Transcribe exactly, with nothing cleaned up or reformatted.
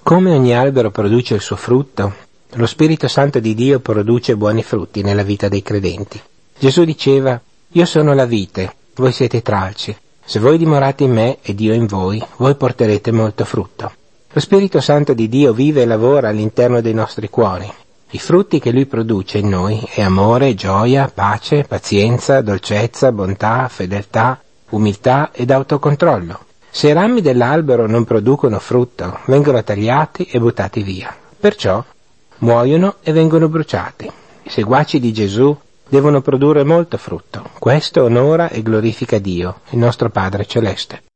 Come ogni albero produce il suo frutto, lo Spirito Santo di Dio produce buoni frutti nella vita dei credenti. Gesù diceva: io sono la vite, voi siete i tralci. Se voi dimorate in me ed io in voi, voi porterete molto frutto. Lo Spirito Santo di Dio vive e lavora all'interno dei nostri cuori. I frutti che Lui produce in noi è amore, gioia, pace, pazienza, dolcezza, bontà, fedeltà, umiltà ed autocontrollo. Se i rami dell'albero non producono frutto, vengono tagliati e buttati via. Perciò muoiono e vengono bruciati. I seguaci di Gesù devono produrre molto frutto. Questo onora e glorifica Dio, il nostro Padre Celeste.